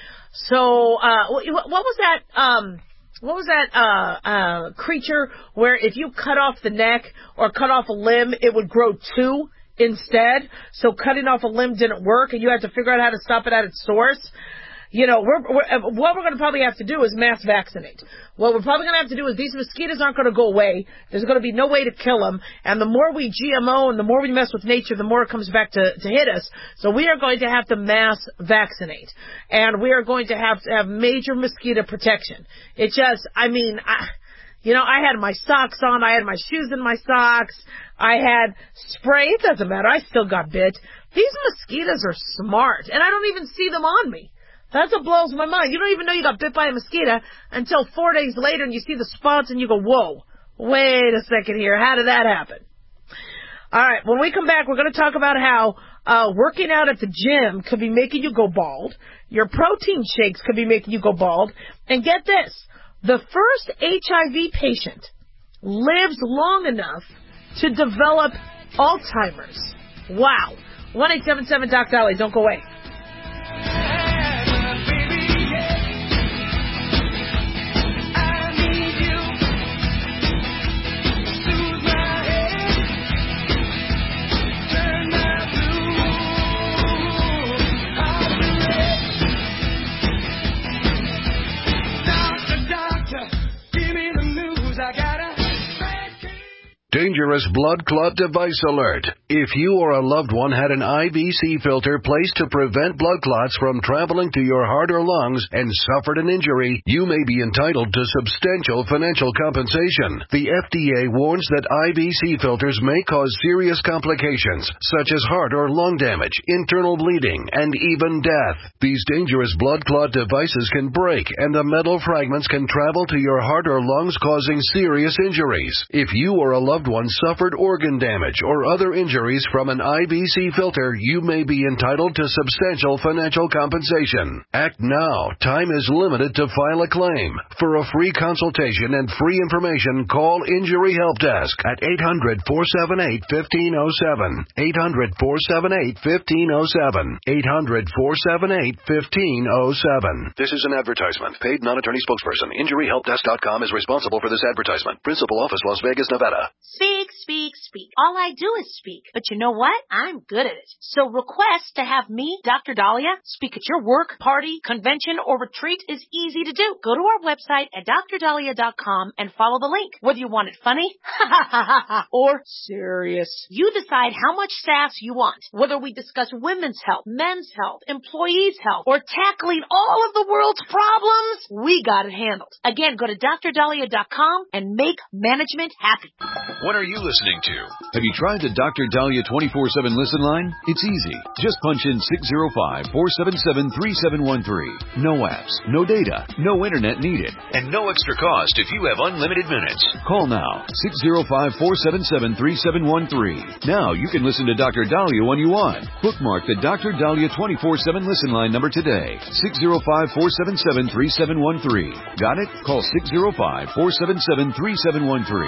So, uh, what was that, um, what was that, uh, uh, creature where if you cut off the neck or cut off a limb, it would grow two instead? So cutting off a limb didn't work, and you had to figure out how to stop it at its source. You know, we're, we're, what we're going to probably have to do is mass vaccinate. What we're probably going to have to do is these mosquitoes aren't going to go away. There's going to be no way to kill them. And the more we G M O and the more we mess with nature, the more it comes back to, to hit us. So we are going to have to mass vaccinate. And we are going to have to have major mosquito protection. It just, I mean, I, you know, I had my socks on. I had my shoes in my socks. I had spray. It doesn't matter. I still got bit. These mosquitoes are smart. And I don't even see them on me. That's what blows my mind. You don't even know you got bit by a mosquito until four days later and you see the spots and you go, whoa, wait a second here. How did that happen? All right, when we come back, we're going to talk about how uh, working out at the gym could be making you go bald. Your protein shakes could be making you go bald. And get this, the first H I V patient lives long enough to develop Alzheimer's. Wow. one eight seven seven D O C Dolly. Don't go away. Dangerous blood clot device alert. If you or a loved one had an I V C filter placed to prevent blood clots from traveling to your heart or lungs and suffered an injury, you may be entitled to substantial financial compensation. The F D A warns that I V C filters may cause serious complications, such as heart or lung damage, internal bleeding, and even death. These dangerous blood clot devices can break, and the metal fragments can travel to your heart or lungs, causing serious injuries. If you or a loved loved one suffered organ damage or other injuries from an I B C filter, you may be entitled to substantial financial compensation. Act now. Time is limited to file a claim. For a free consultation and free information, call Injury Help Desk at eight hundred, four seven eight, one five zero seven. eight hundred, four seven eight, one five zero seven. eight hundred, four seven eight, one five zero seven. This is an advertisement. Paid non-attorney spokesperson. Injury Help Desk dot com is responsible for this advertisement. Principal office, Las Vegas, Nevada. Speak, speak, speak. All I do is speak. But you know what? I'm good at it. So request to have me, Doctor Dahlia, speak at your work, party, convention, or retreat is easy to do. Go to our website at Dr Dahlia dot com and follow the link. Whether you want it funny, or serious, you decide how much sass you want. Whether we discuss women's health, men's health, employees' health, or tackling all of the world's problems, we got it handled. Again, go to Dr Dahlia dot com and make management happy. What are you listening to? Have you tried the Doctor Dahlia twenty-four seven listen line? It's easy. Just punch in six zero five, four seven seven, three seven one three. No apps, no data, no internet needed, and no extra cost if you have unlimited minutes. Call now, six zero five, four seven seven, three seven one three. Now you can listen to Doctor Dahlia when you want. Bookmark the Doctor Dahlia twenty-four seven listen line number today, six zero five, four seven seven, three seven one three. Got it? Call six zero five, four seven seven, three seven one three.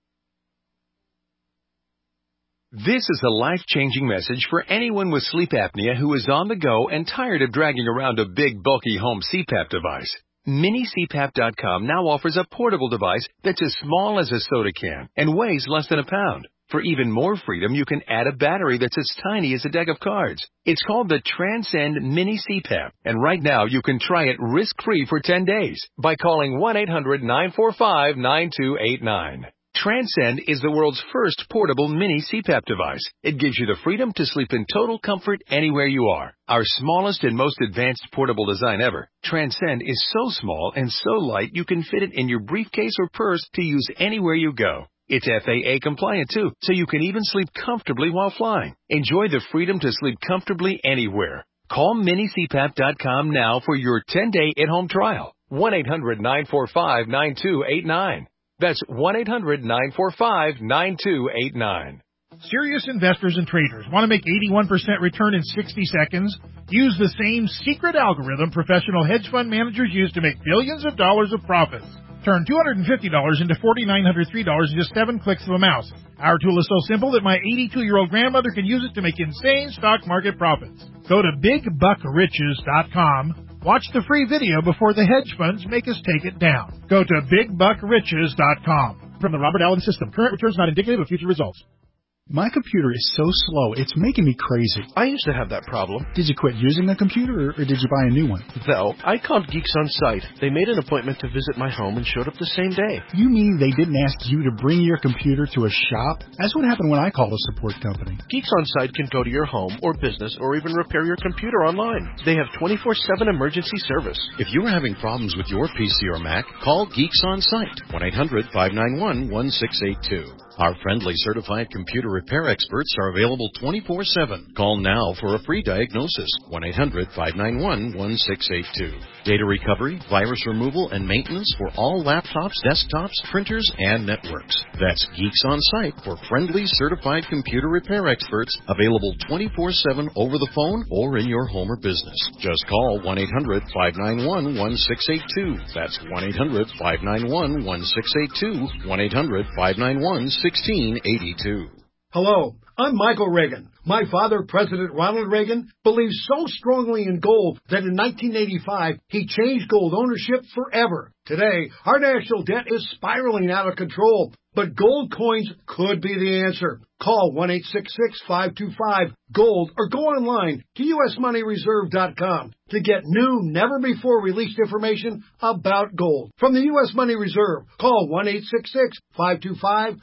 This is a life-changing message for anyone with sleep apnea who is on the go and tired of dragging around a big, bulky home C PAP device. Mini C PAP dot com now offers a portable device that's as small as a soda can and weighs less than a pound. For even more freedom, you can add a battery that's as tiny as a deck of cards. It's called the Transcend Mini C PAP, and right now you can try it risk-free for ten days by calling one eight hundred, nine four five, nine two eight nine. Transcend is the world's first portable mini C PAP device. It gives you the freedom to sleep in total comfort anywhere you are. Our smallest and most advanced portable design ever, Transcend is so small and so light you can fit it in your briefcase or purse to use anywhere you go. It's F A A compliant too, so you can even sleep comfortably while flying. Enjoy the freedom to sleep comfortably anywhere. Call Mini C PAP dot com now for your ten-day at-home trial. one eight hundred, nine four five, nine two eight nine. That's one eight hundred, nine four five, nine two eight nine. Serious investors and traders want to make eighty-one percent return in sixty seconds? Use the same secret algorithm professional hedge fund managers use to make billions of dollars of profits. Turn two hundred fifty dollars into four thousand nine hundred three dollars in just seven clicks of a mouse. Our tool is so simple that my eighty-two-year-old grandmother can use it to make insane stock market profits. Go to big buck riches dot com. Watch the free video before the hedge funds make us take it down. Go to big buck riches dot com. From the Robert Allen System, current returns not indicative of future results. My computer is so slow, it's making me crazy. I used to have that problem. Did you quit using the computer, or did you buy a new one? No, I called Geeks On Site. They made an appointment to visit my home and showed up the same day. You mean they didn't ask you to bring your computer to a shop? That's what happened when I called a support company. Geeks On Site can go to your home or business or even repair your computer online. They have twenty-four seven emergency service. If you are having problems with your P C or Mac, call Geeks On Site, one eight hundred, five nine one, one six eight two. Our friendly certified computer repair experts are available twenty-four seven. Call now for a free diagnosis, one eight hundred, five nine one, one six eight two. Data recovery, virus removal, and maintenance for all laptops, desktops, printers, and networks. That's Geeks On Site for friendly certified computer repair experts, available twenty-four seven over the phone or in your home or business. Just call one eight hundred, five nine one, one six eight two. That's one eight hundred, five nine one, one six eight two, one eight hundred, five nine one, one six eight two. Hello, I'm Michael Reagan. My father, President Ronald Reagan, believed so strongly in gold that in nineteen eighty-five, he changed gold ownership forever. Today, our national debt is spiraling out of control, but gold coins could be the answer. Call one eight six six, five two five, GOLD or go online to U S money reserve dot com to get new, never-before-released information about gold. From the U S Money Reserve, call one eight six six, five two five,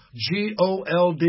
GOLD.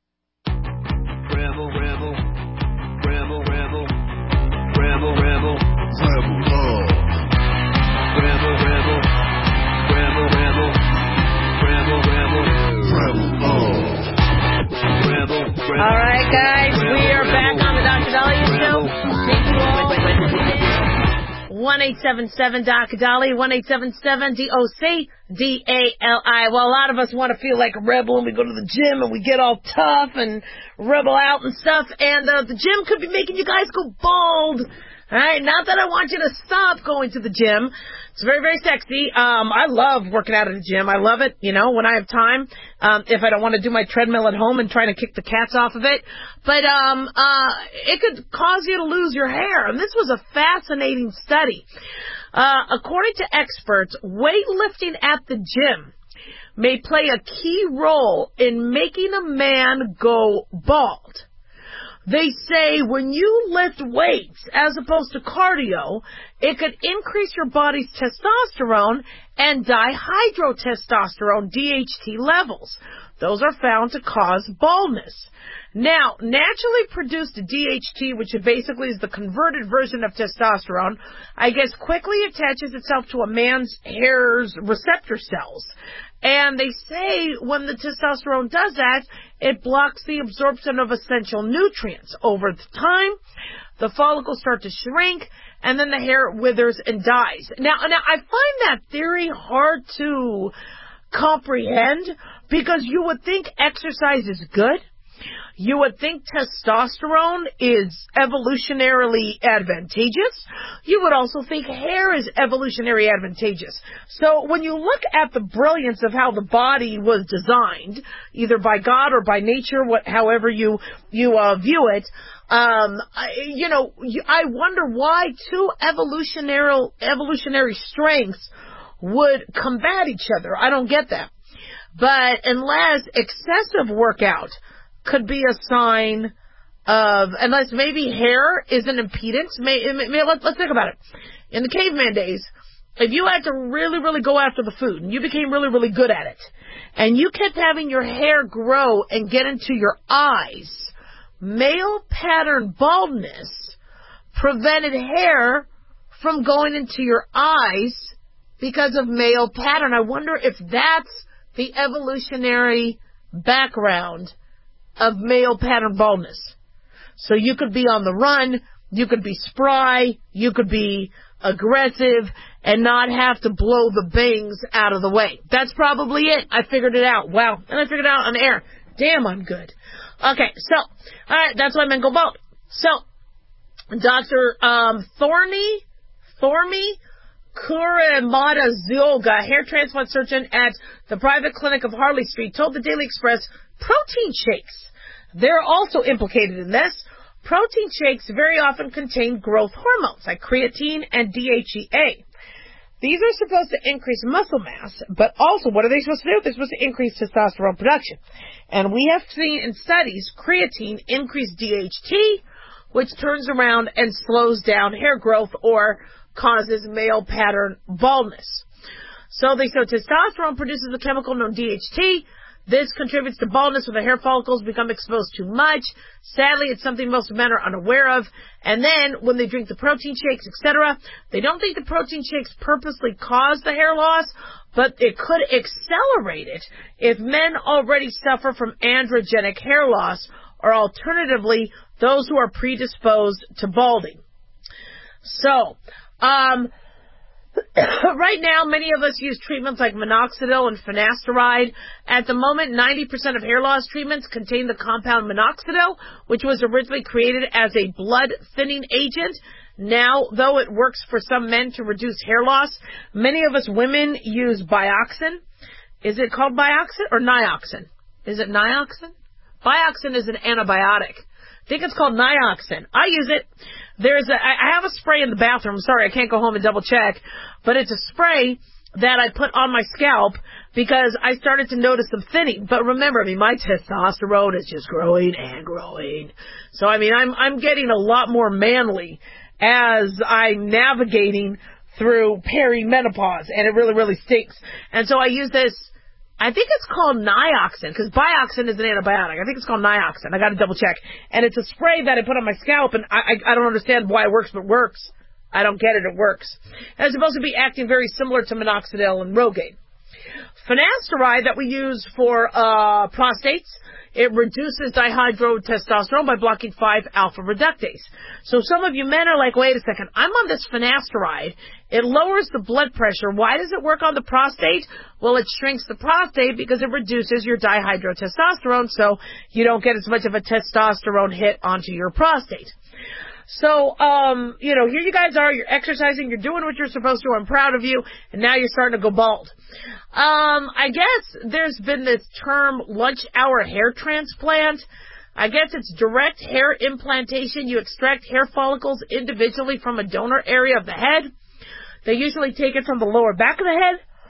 Rebel, rebel, rebel, rebel, rebel, rebel, rebel love. Rebel, rebel, rebel, rebel, rebel, rebel, rebel love. Rebel, rebel. All right, guys, we are back on the Doctor Dahlia Show. one eight seven seven D O C D A L Y, one eight seven seven D O C D A L I. Well, a lot of us want to feel like a rebel, and we go to the gym, and we get all tough and rebel out and stuff, and uh, the gym could be making you guys go bald. All right, not that I want you to stop going to the gym. It's very, very sexy. Um, I love working out at the gym. I love it, you know, when I have time. Um, if I don't want to do my treadmill at home and trying to kick the cats off of it. But um, uh, it could cause you to lose your hair. And this was a fascinating study. Uh, according to experts, weightlifting at the gym may play a key role in making a man go bald. They say when you lift weights as opposed to cardio, it could increase your body's testosterone and dihydrotestosterone, D H T levels. Those are found to cause baldness. Now, naturally produced D H T, which basically is the converted version of testosterone, I guess quickly attaches itself to a man's hair's receptor cells. And they say when the testosterone does that, it blocks the absorption of essential nutrients. Over time, the follicles start to shrink, and then the hair withers and dies. Now, now I find that theory hard to comprehend because you would think exercise is good. You would think testosterone is evolutionarily advantageous. You would also think hair is evolutionarily advantageous. So when you look at the brilliance of how the body was designed, either by God or by nature, what, however you you uh, view it, um, I, you know, I wonder why two evolutionary evolutionary strengths would combat each other. I don't get that. But unless excessive workout could be a sign of, unless maybe hair is an impedance. May, may, let's, let's think about it. In the caveman days, if you had to really, really go after the food, and you became really, really good at it, and you kept having your hair grow and get into your eyes, male pattern baldness prevented hair from going into your eyes because of male pattern. I wonder if that's the evolutionary background of male pattern baldness. So you could be on the run, you could be spry, you could be aggressive, and not have to blow the bangs out of the way. That's probably it. I figured it out. Wow. And I figured it out on air. Damn, I'm good. Okay, so, alright, that's why men go bald. So, Doctor Um, Thorny, Thormy, Kuramata Zioga, hair transplant surgeon at the private clinic of Harley Street, told the Daily Express protein shakes, they're also implicated in this. Protein shakes very often contain growth hormones like creatine and D H E A. These are supposed to increase muscle mass, but also what are they supposed to do? They're supposed to increase testosterone production. And we have seen in studies creatine increase D H T, which turns around and slows down hair growth or causes male pattern baldness. So they so testosterone produces a chemical known D H T. This contributes to baldness when the hair follicles become exposed too much. Sadly, it's something most men are unaware of. And then, when they drink the protein shakes, et cetera, they don't think the protein shakes purposely cause the hair loss, but it could accelerate it if men already suffer from androgenic hair loss, or alternatively, those who are predisposed to balding. So, um... right now, many of us use treatments like minoxidil and finasteride. At the moment, ninety percent of hair loss treatments contain the compound minoxidil, which was originally created as a blood-thinning agent. Now, though it works for some men to reduce hair loss, many of us women use Bioxin. Is it called Bioxin or Nioxin? Is it Nioxin? Bioxin is an antibiotic. I think it's called Nioxin. I use it. There's a, I have a spray in the bathroom. Sorry, I can't go home and double check. But it's a spray that I put on my scalp because I started to notice some thinning. But remember, I mean, my testosterone is just growing and growing. So, I mean, I'm, I'm getting a lot more manly as I'm navigating through perimenopause. And it really, really stinks. And so I use this. I think it's called Nioxin, because Bioxin is an antibiotic. I think it's called Nioxin. I got to double check. And it's a spray that I put on my scalp, and I, I, I don't understand why it works, but it works. I don't get it. It works. And it's supposed to be acting very similar to minoxidil and Rogaine. Finasteride that we use for uh prostates it reduces dihydrotestosterone by blocking five alpha reductase. So some of you men are like, wait a second, I'm on this finasteride. It lowers the blood pressure. Why does it work on the prostate? Well, it shrinks the prostate because it reduces your dihydrotestosterone, so you don't get as much of a testosterone hit onto your prostate. So, um, you know, here you guys are, you're exercising, you're doing what you're supposed to, I'm proud of you, and now you're starting to go bald. Um, I guess there's been this term lunch hour hair transplant. I guess it's direct hair implantation. You extract hair follicles individually from a donor area of the head. They usually take it from the lower back of the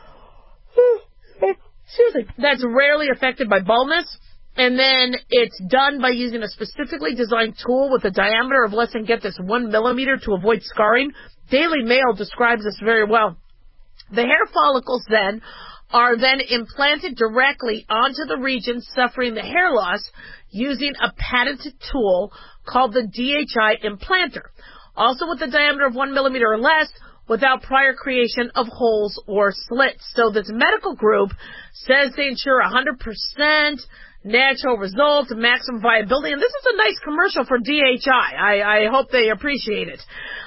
head. Excuse me. That's rarely affected by baldness. And then it's done by using a specifically designed tool with a diameter of less than, get this, one millimeter to avoid scarring. Daily Mail describes this very well. The hair follicles then are then implanted directly onto the region suffering the hair loss using a patented tool called the D H I implanter. Also with a diameter of one millimeter or less, without prior creation of holes or slits. So this medical group says they ensure one hundred percent natural results, maximum viability, and this is a nice commercial for D H I. I, I hope they appreciate it.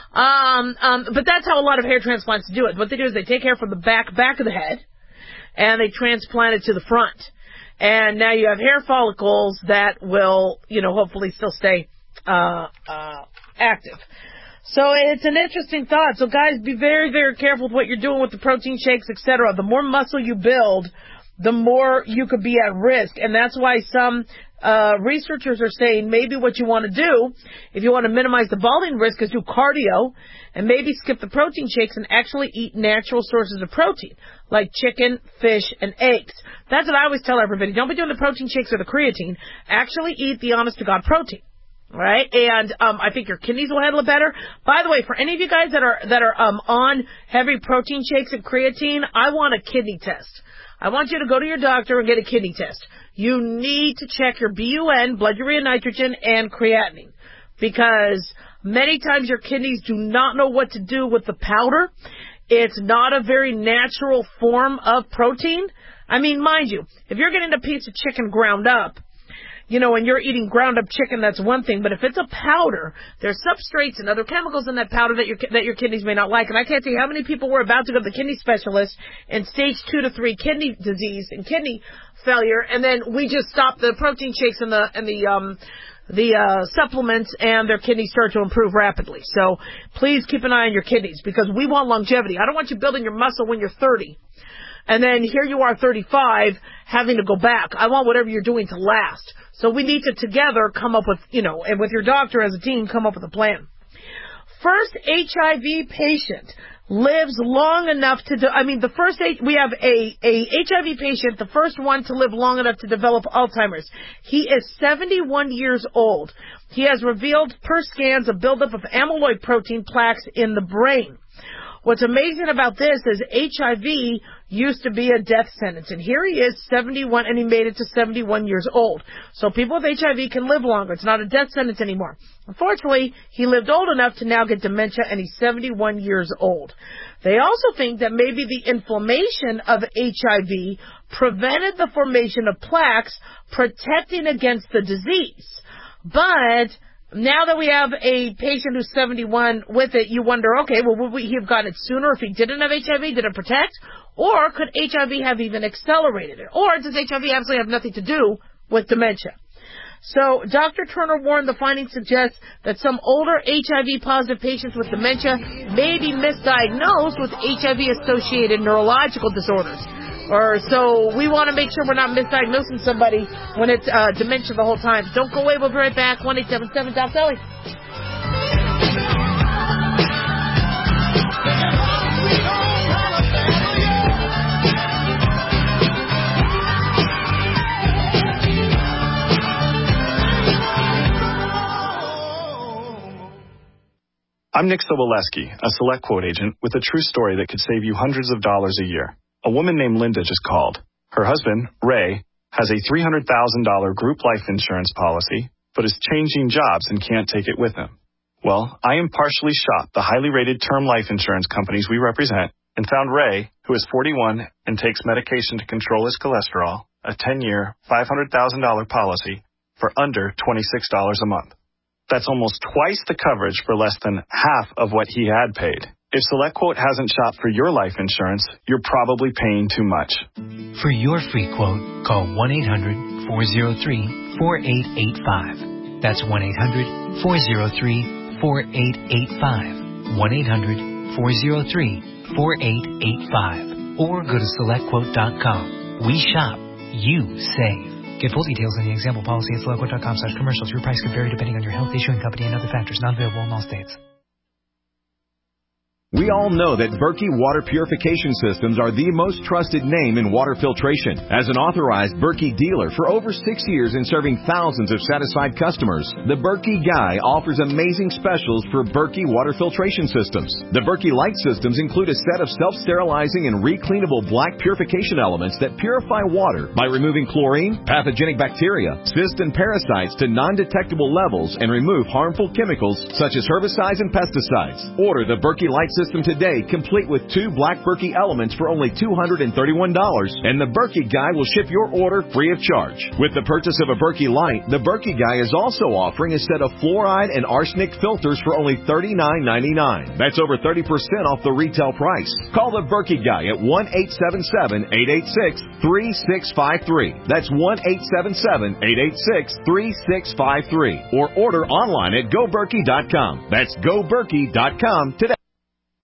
Um, um, but that's how a lot of hair transplants do it. What they do is they take hair from the back, back of the head, and they transplant it to the front. And now you have hair follicles that will, you know, hopefully still stay, uh, uh, active. So it's an interesting thought. So guys, be very, very careful with what you're doing with the protein shakes, et cetera. The more muscle you build, the more you could be at risk. And that's why some uh researchers are saying maybe what you want to do, if you want to minimize the balding risk, is do cardio and maybe skip the protein shakes and actually eat natural sources of protein, like chicken, fish, and eggs. That's what I always tell everybody. Don't be doing the protein shakes or the creatine. Actually eat the honest-to-God protein. Right? And um I think your kidneys will handle it better. By the way, for any of you guys that are that are um on heavy protein shakes and creatine, I want a kidney test. I want you to go to your doctor and get a kidney test. You need to check your B U N, blood urea nitrogen, and creatinine, because many times your kidneys do not know what to do with the powder. It's not a very natural form of protein. I mean, mind you, if you're getting a piece of chicken ground up, you know, and you're eating ground up chicken, that's one thing. But if it's a powder, there's substrates and other chemicals in that powder that your that your kidneys may not like. And I can't tell you how many people were about to go to the kidney specialist in stage two to three kidney disease and kidney failure, and then we just stopped the protein shakes and the and the um the uh supplements, and their kidneys start to improve rapidly. So please keep an eye on your kidneys, because we want longevity. I don't want you building your muscle when you're thirty. And then here you are, thirty-five, having to go back. I want whatever you're doing to last. So we need to together come up with, you know, and with your doctor as a team, come up with a plan. First H I V patient lives long enough to, de- I mean, the first, H- we have a, a H I V patient, the first one to live long enough to develop Alzheimer's. He is seventy-one years old. He has revealed per scans a buildup of amyloid protein plaques in the brain. What's amazing about this is H I V used to be a death sentence, and here he is, seventy-one, and he made it to seventy-one years old. So people with H I V can live longer. It's not a death sentence anymore. Unfortunately, he lived old enough to now get dementia, and he's seventy-one years old. They also think that maybe the inflammation of H I V prevented the formation of plaques, protecting against the disease. But now that we have a patient who's seventy-one with it, you wonder, okay, well, would we have gotten it sooner if he didn't have H I V? Did it protect? Or could H I V have even accelerated it? Or does H I V absolutely have nothing to do with dementia? So Doctor Turner warned the findings suggest that some older H I V-positive patients with dementia may be misdiagnosed with H I V-associated neurological disorders. Or so we want to make sure we're not misdiagnosing somebody when it's uh, dementia the whole time. Don't go away. We'll be right back. one eight seven seven Doc Ellie. I'm Nick Soboleski, a Select Quote agent with a true story that could save you hundreds of dollars a year. A woman named Linda just called. Her husband, Ray, has a three hundred thousand dollars group life insurance policy, but is changing jobs and can't take it with him. Well, I impartially shopped the highly rated term life insurance companies we represent and found Ray, who is forty-one and takes medication to control his cholesterol, a ten-year, five hundred thousand dollars policy for under twenty-six dollars a month. That's almost twice the coverage for less than half of what he had paid. If SelectQuote hasn't shopped for your life insurance, you're probably paying too much. For your free quote, call one eight hundred, four oh three, four eight eight five. That's one eight hundred, four oh three, four eight eight five. one eight hundred, four oh three, four eight eight five. Or go to select quote dot com. We shop. You save. Get full details in the example policy at select quote dot com slash commercials. Your price could vary depending on your health, issuing company, and other factors. Not available in all states. We all know that Berkey Water Purification Systems are the most trusted name in water filtration. As an authorized Berkey dealer for over six years and serving thousands of satisfied customers, the Berkey Guy offers amazing specials for Berkey Water Filtration Systems. The Berkey Light Systems include a set of self-sterilizing and recleanable black purification elements that purify water by removing chlorine, pathogenic bacteria, cysts, and parasites to non-detectable levels and remove harmful chemicals such as herbicides and pesticides. Order the Berkey Light System today, complete with two black Berkey elements for only two hundred thirty-one dollars, and the Berkey Guy will ship your order free of charge. With the purchase of a Berkey Light, the Berkey Guy is also offering a set of fluoride and arsenic filters for only thirty-nine ninety-nine. That's over thirty percent off the retail price. Call the Berkey Guy at one eight seven seven, eight eight six, three six five three. That's one eight seven seven, eight eight six, three six five three. Or order online at go berkey dot com. That's go berkey dot com today.